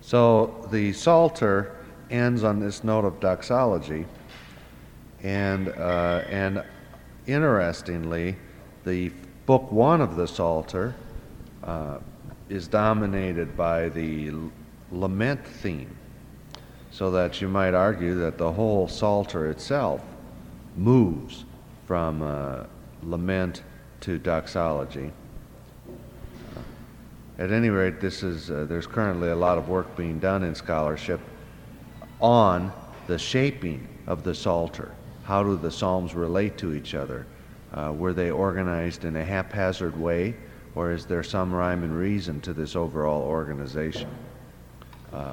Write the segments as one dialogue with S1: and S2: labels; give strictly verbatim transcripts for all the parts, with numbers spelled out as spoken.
S1: So the Psalter ends on this note of doxology, and uh, and interestingly, the book one of the Psalter uh, is dominated by the lament theme, so that you might argue that the whole Psalter itself moves from uh, lament to doxology. At any rate, this is uh, there's currently a lot of work being done in scholarship on the shaping of the Psalter. How do the Psalms relate to each other? Uh, were they organized in a haphazard way, or is there some rhyme and reason to this overall organization? Uh,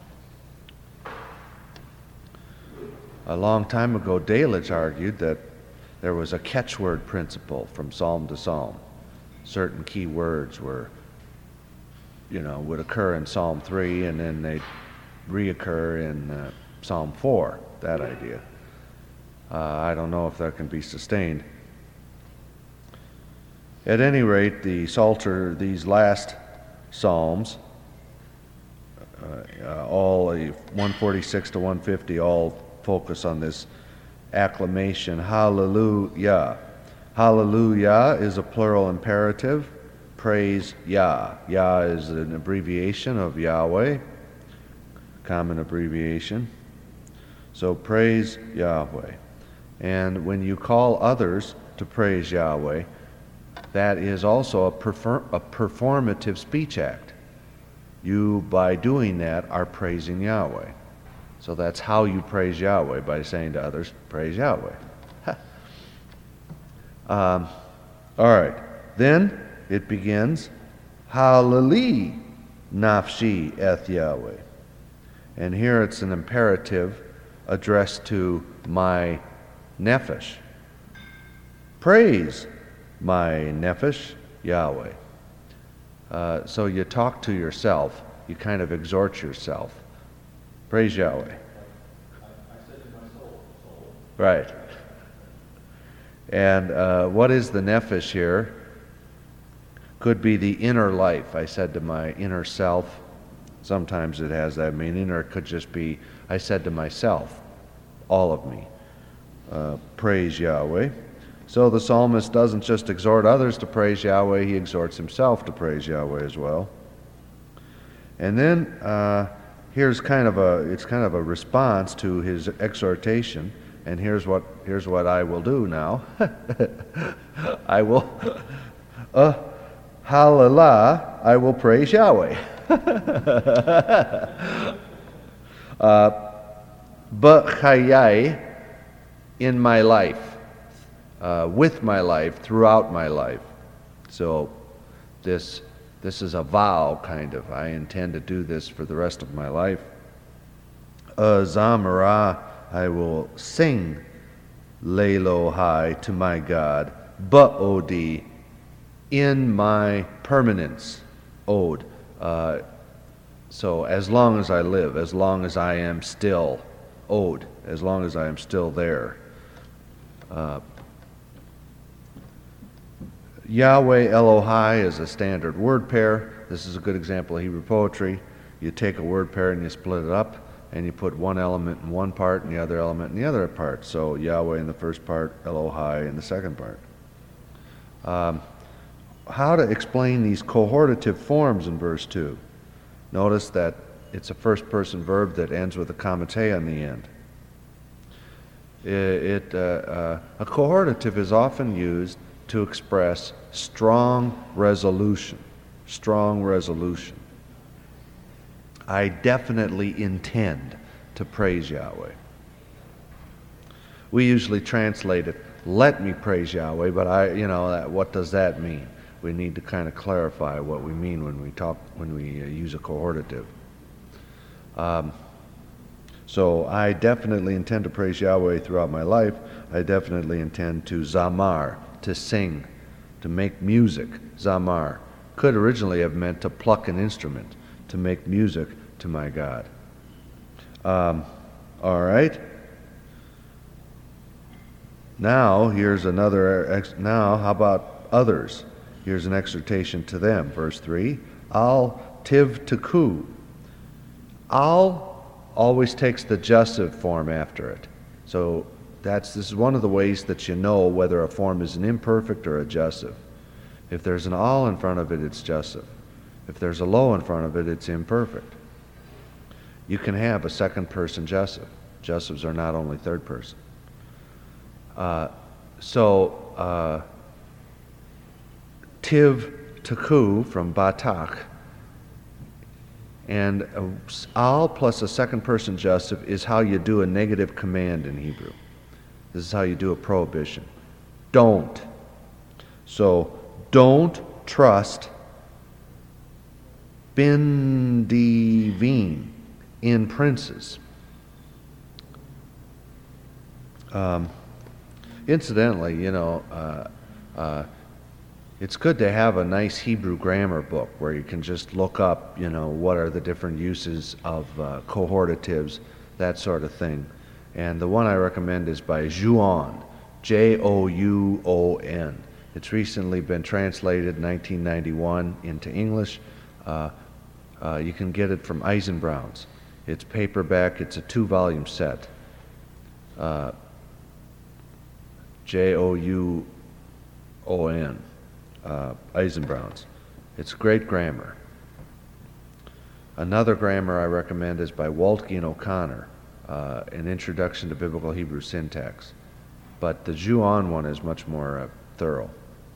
S1: a long time ago, Delitzsch argued that there was a catchword principle from psalm to psalm. Certain key words were you know, would occur in Psalm three, and then they'd reoccur in uh, Psalm four, that idea. Uh, I don't know if that can be sustained. At any rate, the Psalter, these last Psalms, uh, uh, all uh, one forty-six to one fifty, all focus on this acclamation, hallelujah. Hallelujah is a plural imperative. Praise Yah. Yah is an abbreviation of Yahweh, common abbreviation. So praise Yahweh. And when you call others to praise Yahweh, that is also a, perfor- a performative speech act. You, by doing that, are praising Yahweh. So that's how you praise Yahweh, by saying to others, praise Yahweh. um, all right. Then it begins, Halali nafshi eth Yahweh. And here it's an imperative addressed to my nephesh. Praise my nephesh, Yahweh. Uh, so you talk to yourself. You kind of exhort yourself. Praise Yahweh.
S2: I, I said to my soul, soul.
S1: Right. And uh, what is the nephesh here? Could be the inner life. I said to my inner self. Sometimes it has that meaning, or it could just be, I said to myself, all of me. Uh, praise Yahweh. So the psalmist doesn't just exhort others to praise Yahweh, he exhorts himself to praise Yahweh as well. And then uh, here's kind of a, it's kind of a response to his exhortation, and here's what, here's what I will do now. I will, uh, Hallelujah, I will praise Yahweh. uh, B'chayai, in my life, uh, with my life, throughout my life. So this this is a vow, kind of. I intend to do this for the rest of my life. Uh, Zamara, I will sing Lelohai to my God, Ba'odi, in my permanence, Od. Uh, so as long as I live, as long as I am still, Od, as long as I am still there. Uh, Yahweh Elohai is a standard word pair. This is a good example of Hebrew poetry. You take a word pair and you split it up, and you put one element in one part and the other element in the other part. So Yahweh in the first part, Elohai in the second part. Um, how to explain these cohortative forms in verse two? Notice that it's a first-person verb that ends with a comate on the end. It, it, uh, uh, a cohortative is often used to express strong resolution. Strong resolution. I definitely intend to praise Yahweh. We usually translate it, let me praise Yahweh, but I, you know, that, what does that mean? We need to kind of clarify what we mean when we talk, when we uh, use a cohortative. Um, so I definitely intend to praise Yahweh throughout my life. I definitely intend to zamar, to sing, to make music. Zamar could originally have meant to pluck an instrument, to make music to my God. Um, all right. Now, here's another, ex- now how about others? Here's an exhortation to them, verse three. Al tiv teku. Al always takes the jussive form after it. So that's this is one of the ways that you know whether a form is an imperfect or a jussive. If there's an al in front of it, it's jussive. If there's a lo in front of it, it's imperfect. You can have a second person jussive. Jussives are not only third person. Uh, so, uh, tiv taku from batak, and uh, al plus a second person jussive is how you do a negative command in Hebrew. This is how you do a prohibition. Don't. So, don't trust bin divine in princes. Um, incidentally, you know, uh, uh, it's good to have a nice Hebrew grammar book where you can just look up, you know, what are the different uses of uh, cohortatives, that sort of thing. And the one I recommend is by Jouon, J O U O N. It's recently been translated in nineteen ninety-one into English. Uh, uh, you can get it from Eisenbrauns. It's paperback. It's a two-volume set. Uh, J O U O N, uh, Eisenbrauns. It's great grammar. Another grammar I recommend is by Waltke and O'Connor, uh, An Introduction to Biblical Hebrew Syntax. But the Jouon one is much more uh, thorough.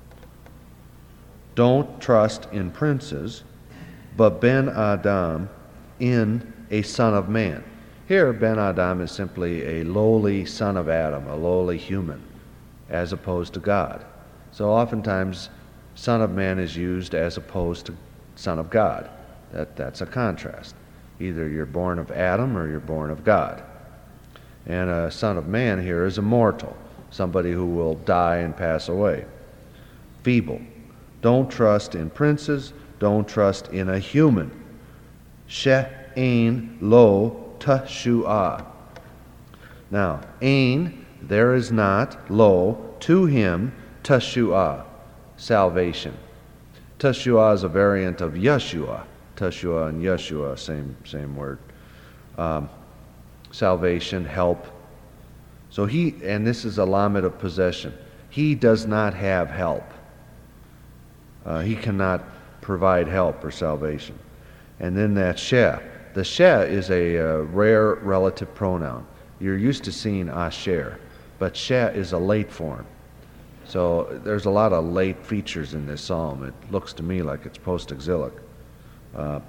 S1: Don't trust in princes, but Ben Adam in a son of man. Here, Ben Adam is simply a lowly son of Adam, a lowly human, as opposed to God. So oftentimes, son of man is used as opposed to son of God. That, that's a contrast. Either you're born of Adam or you're born of God. And a son of man here is a mortal, somebody who will die and pass away. Feeble. Don't trust in princes. Don't trust in a human. She'ein lo tashu'ah. Now, ein, there is not, lo, to him, tashu'ah, salvation. Tashu'ah is a variant of Yeshua. Tashu'ah and Yeshua, same, same word. Um, salvation, help. So he, and this is a lamed of possession, he does not have help. Uh, he cannot provide help or salvation. And then that sheh. The sheh is a uh, rare relative pronoun. You're used to seeing asher, but sheh is a late form. So there's a lot of late features in this psalm. It looks to me like it's post-exilic. Uh,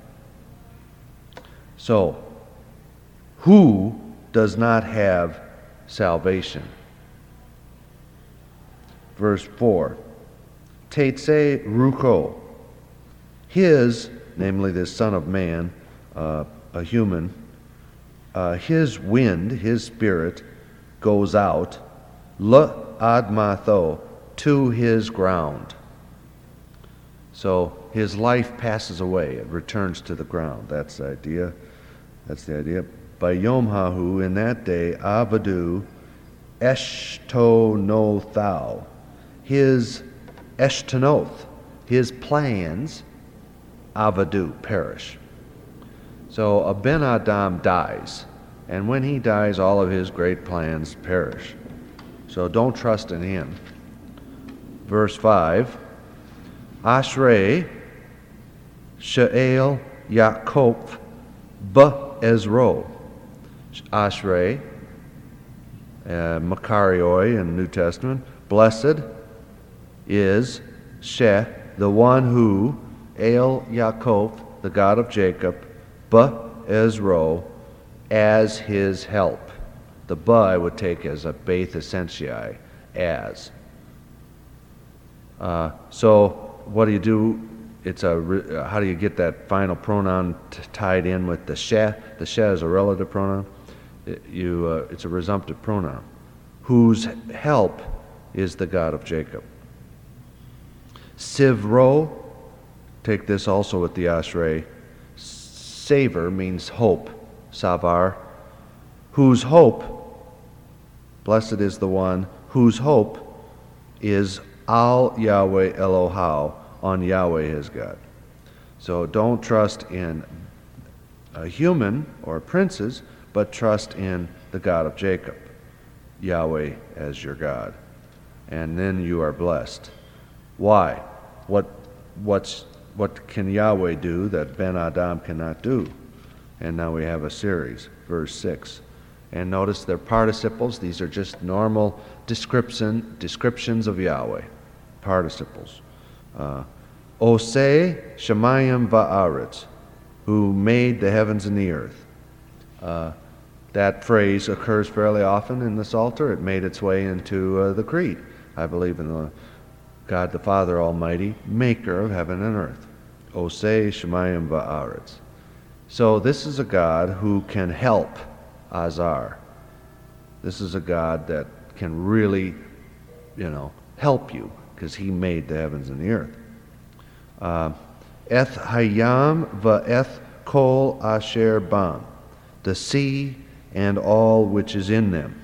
S1: so, who does not have salvation? Verse four. Teitse ruko. His, namely this son of man, uh, a human, uh, his wind, his spirit, goes out, le admatho, to his ground. So his life passes away, it returns to the ground. That's the idea. That's the idea. By Yom Hahu, in that day, Avadu Eshtonothau, his Eshtanoth, his plans, Avadu, perish. So a Ben Adam dies, and when he dies, all of his great plans perish. So don't trust in him. Verse five, Ashrei She'el Yaakov B'Ezro. Ashrei, uh, Makarioi in the New Testament, blessed is She, the one who, El Yaakov, the God of Jacob, B'Ezro, as his help. The ba I would take as a Beth Essentiae, as. Uh, so what do you do? It's a uh, how do you get that final pronoun t- tied in with the she? The she is a relative pronoun. It, you, uh, it's a resumptive pronoun. Whose help is the God of Jacob. Sivro, take this also with the Ashrei. Savor means hope. Savar. Whose hope, blessed is the one whose hope is Al Yahweh Elohau, on Yahweh his God. So don't trust in a human or princes, but trust in the God of Jacob, Yahweh as your God. And then you are blessed. Why? What, what's, what can Yahweh do that Ben Adam cannot do? And now we have a series, verse six. And notice they're participles. These are just normal description, descriptions of Yahweh. Participles. Uh, Oseh Shemayim Va'aretz, who made the heavens and the earth. Uh, that phrase occurs fairly often in the Psalter. It made its way into uh, the Creed. I believe in the God the Father Almighty, maker of heaven and earth. Oseh Shemayim Va'aretz. So this is a God who can help Azar. This is a God that can really, you know, help you because he made the heavens and the earth. Uh, Eth Hayam Va'eth Kol Asher Bam, the sea and all which is in them.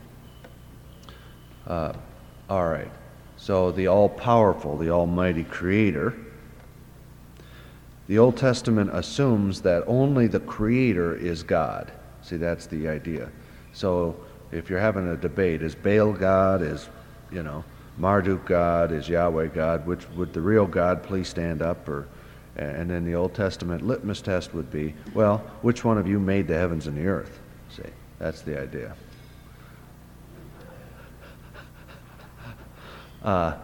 S1: Uh, all right. So the all-powerful, the almighty creator. The Old Testament assumes that only the creator is God. See, that's the idea. So if you're having a debate, is Baal God, is, you know, Marduk God, is Yahweh God, which would the real God please stand up? Or, and then the Old Testament litmus test would be, well, which one of you made the heavens and the earth? See, that's the idea. Uh,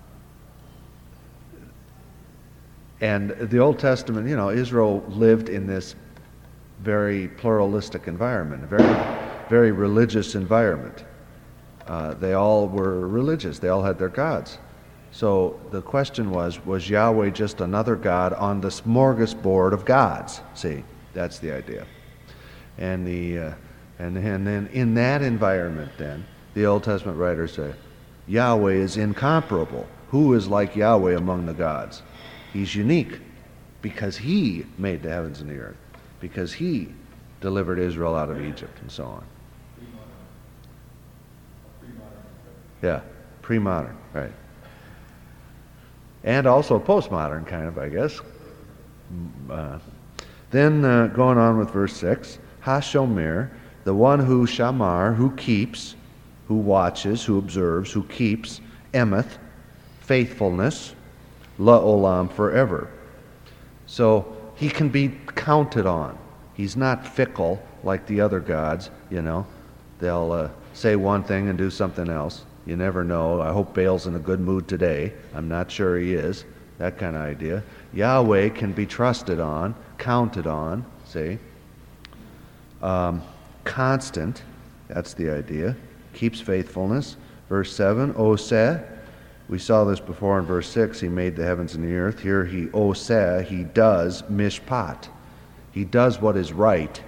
S1: and the Old Testament, you know, Israel lived in this very pluralistic environment, a very, very religious environment. Uh, they all were religious. They all had their gods. So the question was, was Yahweh just another God on the smorgasbord of gods? See, that's the idea. And the uh, and, and then in that environment, then the Old Testament writers say, Yahweh is incomparable. Who is like Yahweh among the gods? He's unique because he made the heavens and the earth, because he delivered Israel out of Egypt and so on. Yeah, pre-modern, right. And also postmodern, kind of, I guess. Uh, then uh, going on with verse six, Hashomer, the one who shamar, who keeps, who watches, who observes, who keeps, emeth, faithfulness, la'olam, forever. So he can be counted on. He's not fickle like the other gods, you know. They'll uh, say one thing and do something else. You never know. I hope Baal's in a good mood today. I'm not sure he is. That kind of idea. Yahweh can be trusted on, counted on, see. Um, constant, that's the idea. Keeps faithfulness. Verse seven, Oseh. We saw this before in verse six. He made the heavens and the earth. Here he, Oseh, he does mishpat. He does what is right.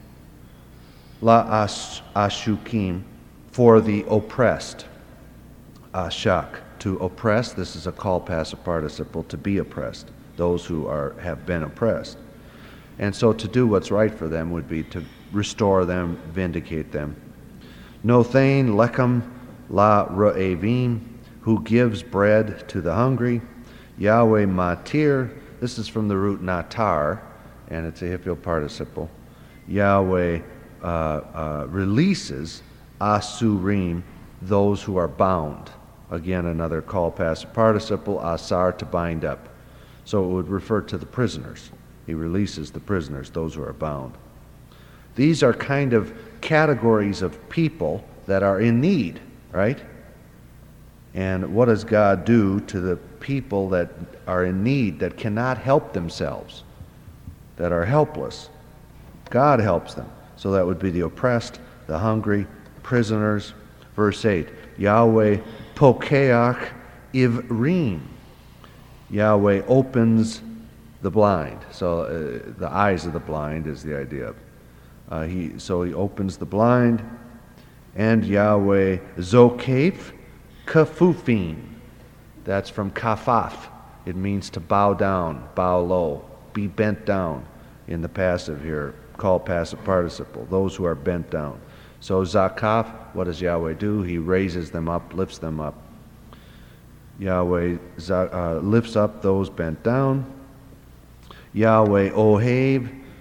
S1: La ash, ashukim, for the oppressed. Ashak, to oppress. This is a call passive participle, to be oppressed. Those who are have been oppressed. And so to do what's right for them would be to restore them, vindicate them. Nothain lechem la ra'evim, who gives bread to the hungry. Yahweh matir, this is from the root natar, and it's a hiphil participle. Yahweh uh, uh, releases asurim, those who are bound. Again, another call passive participle, asar, to bind up. So it would refer to the prisoners. He releases the prisoners, those who are bound. These are kind of categories of people that are in need, right? And what does God do to the people that are in need, that cannot help themselves, that are helpless? God helps them. So that would be the oppressed, the hungry, prisoners. Verse eight, Yahweh pokeach ivrim. Yahweh opens the blind. So uh, the eyes of the blind is the idea. Uh, he, so he opens the blind. And Yahweh zokef kafufim. That's from kafaf. It means to bow down, bow low, be bent down in the passive here, called passive participle, those who are bent down. So zakaf, what does Yahweh do? He raises them up, lifts them up. Yahweh uh, lifts up those bent down. Yahweh ohev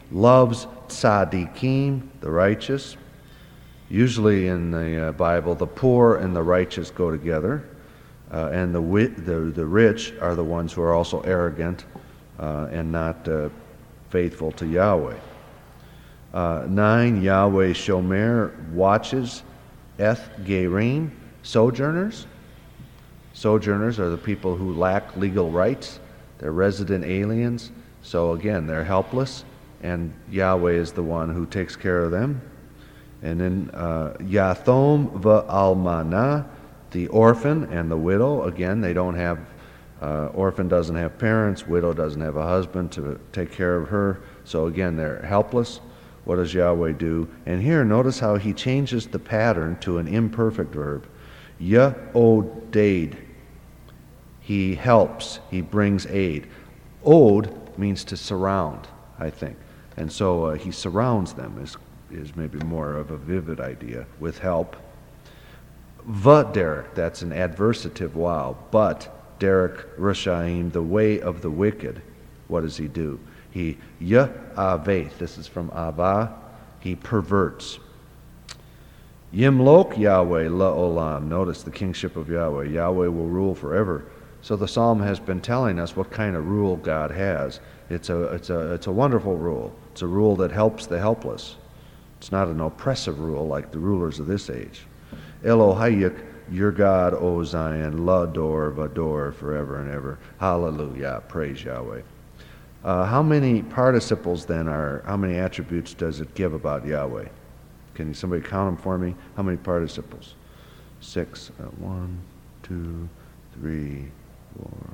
S1: loves tzaddikim, the righteous. Usually in the uh, Bible, the poor and the righteous go together, uh, and the, wi- the the rich are the ones who are also arrogant uh, and not uh, faithful to Yahweh. Uh, nine, Yahweh Shomer watches Eth Gerim, sojourners. Sojourners are the people who lack legal rights. They're resident aliens. So again, they're helpless, and Yahweh is the one who takes care of them. And then uh, Yathom v'almana, the orphan and the widow. Again, they don't have, uh, orphan doesn't have parents, widow doesn't have a husband to take care of her. So again, they're helpless. What does Yahweh do? And here, notice how he changes the pattern to an imperfect verb. Ya'oded. He helps, he brings aid. Od means to surround, I think. And so uh, he surrounds them is, is maybe more of a vivid idea, with help. V'derek, that's an adversative wow. But, derek Rashaim, the way of the wicked, what does he do? He ya'aveth, this is from Ava, he perverts. Yimlok Yahweh la'olam, notice the kingship of Yahweh. Yahweh will rule forever. So the psalm has been telling us what kind of rule God has. It's a, it's a, it's a wonderful rule. It's a rule that helps the helpless. It's not an oppressive rule like the rulers of this age. Elohayik, your God, O Zion, Lador, Vador, forever and ever. Hallelujah, praise Yahweh. Uh, how many participles then are, how many attributes does it give about Yahweh? Can somebody count them for me? How many participles? Six. Uh, one, two, three, four,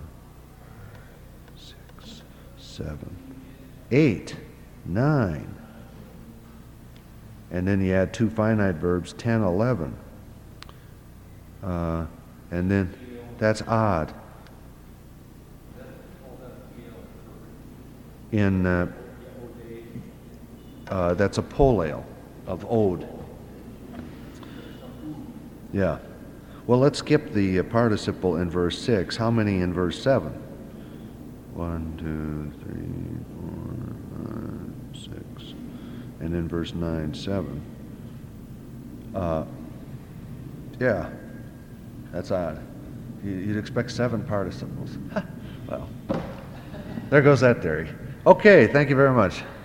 S1: six, seven, eight, nine. And then you add two finite verbs, ten, eleven. Uh, and then that's odd. In uh, uh, that's a polale of od. Yeah. Well, let's skip the uh, participle in verse six. How many in verse seven? One, two, three, four, five, six. And in verse nine, seven. Uh, yeah, that's odd. You'd expect seven participles. Well, there goes that theory. Okay, thank you very much.